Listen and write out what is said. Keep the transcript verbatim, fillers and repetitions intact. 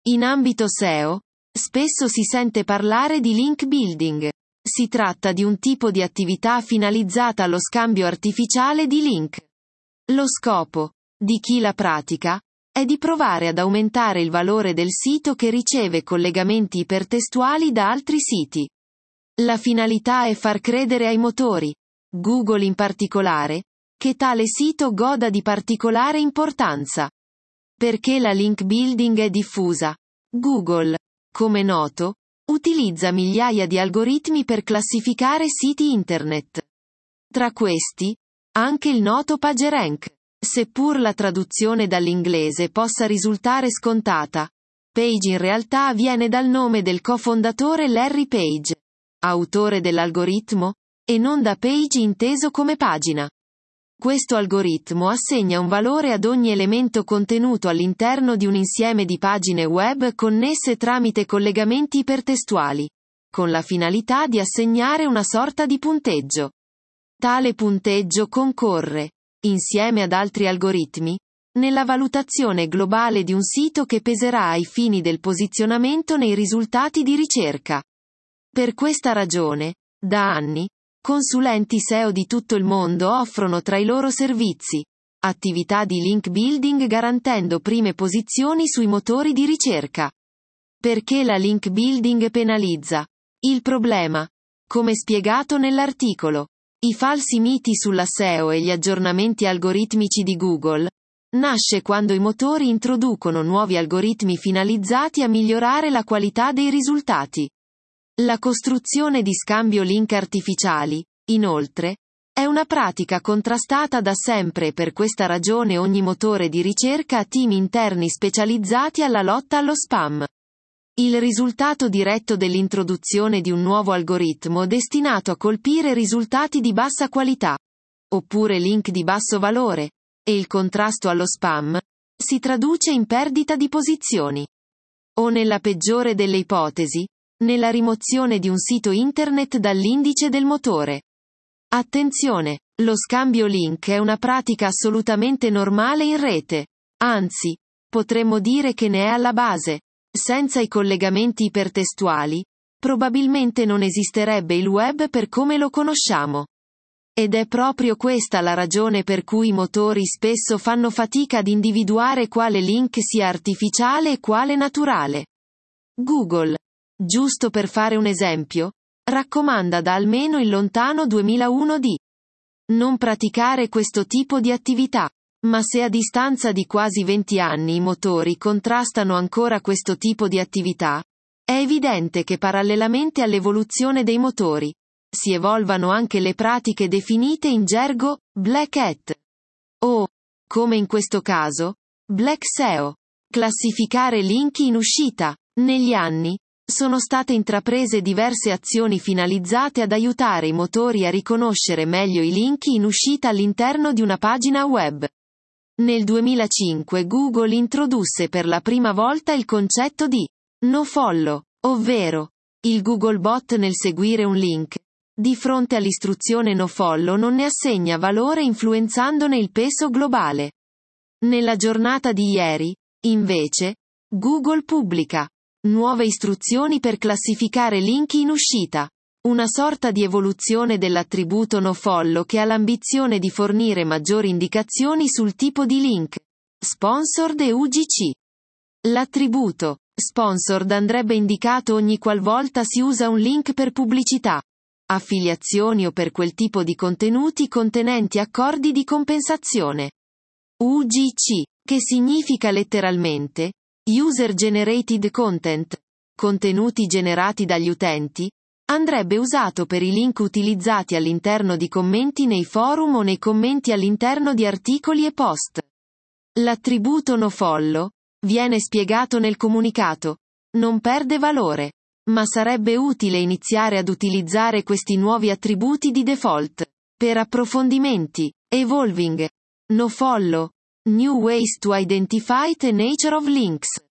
In ambito S E O, spesso si sente parlare di link building. Si tratta di un tipo di attività finalizzata allo scambio artificiale di link. Lo scopo, di chi la pratica, è di provare ad aumentare il valore del sito che riceve collegamenti ipertestuali da altri siti. La finalità è far credere ai motori, Google in particolare, che tale sito goda di particolare importanza. Perché la link building è diffusa? Google, come noto, utilizza migliaia di algoritmi per classificare siti internet. Tra questi, anche il noto PageRank. Seppur la traduzione dall'inglese possa risultare scontata, Page in realtà viene dal nome del cofondatore Larry Page, autore dell'algoritmo, e non da page inteso come pagina. Questo algoritmo assegna un valore ad ogni elemento contenuto all'interno di un insieme di pagine web connesse tramite collegamenti ipertestuali, con la finalità di assegnare una sorta di punteggio. Tale punteggio concorre, insieme ad altri algoritmi, nella valutazione globale di un sito che peserà ai fini del posizionamento nei risultati di ricerca. Per questa ragione, da anni, consulenti S E O di tutto il mondo offrono tra i loro servizi attività di link building garantendo prime posizioni sui motori di ricerca. Perché la link building penalizza? Il problema, come spiegato nell'articolo, I falsi miti sulla S E O e gli aggiornamenti algoritmici di Google, nasce quando i motori introducono nuovi algoritmi finalizzati a migliorare la qualità dei risultati. La costruzione di scambio link artificiali, inoltre, è una pratica contrastata da sempre e per questa ragione ogni motore di ricerca ha team interni specializzati alla lotta allo spam. Il risultato diretto dell'introduzione di un nuovo algoritmo destinato a colpire risultati di bassa qualità, oppure link di basso valore, e il contrasto allo spam, si traduce in perdita di posizioni. O nella peggiore delle ipotesi, nella rimozione di un sito internet dall'indice del motore. Attenzione, lo scambio link è una pratica assolutamente normale in rete. Anzi, potremmo dire che ne è alla base. Senza i collegamenti ipertestuali, probabilmente non esisterebbe il web per come lo conosciamo. Ed è proprio questa la ragione per cui i motori spesso fanno fatica ad individuare quale link sia artificiale e quale naturale. Google, giusto per fare un esempio, raccomanda da almeno il lontano duemilauno di non praticare questo tipo di attività. Ma se a distanza di quasi venti anni i motori contrastano ancora questo tipo di attività, è evidente che parallelamente all'evoluzione dei motori, si evolvano anche le pratiche definite in gergo Black Hat. O, come in questo caso, Black S E O. Classificare link in uscita. Negli anni, sono state intraprese diverse azioni finalizzate ad aiutare i motori a riconoscere meglio i link in uscita all'interno di una pagina web. Nel duemilacinque Google introdusse per la prima volta il concetto di nofollow, ovvero il Googlebot nel seguire un link, di fronte all'istruzione nofollow non ne assegna valore influenzandone il peso globale. Nella giornata di ieri, invece, Google pubblica nuove istruzioni per classificare link in uscita. Una sorta di evoluzione dell'attributo nofollow che ha l'ambizione di fornire maggiori indicazioni sul tipo di link, sponsored e U G C. L'attributo, sponsored andrebbe indicato ogni qualvolta si usa un link per pubblicità, affiliazioni o per quel tipo di contenuti contenenti accordi di compensazione. U G C, che significa letteralmente, User Generated Content, contenuti generati dagli utenti, andrebbe usato per i link utilizzati all'interno di commenti nei forum o nei commenti all'interno di articoli e post. L'attributo nofollow, viene spiegato nel comunicato, non perde valore, ma sarebbe utile iniziare ad utilizzare questi nuovi attributi di default. Per approfondimenti, Evolving, nofollow, New Ways to Identify the Nature of Links.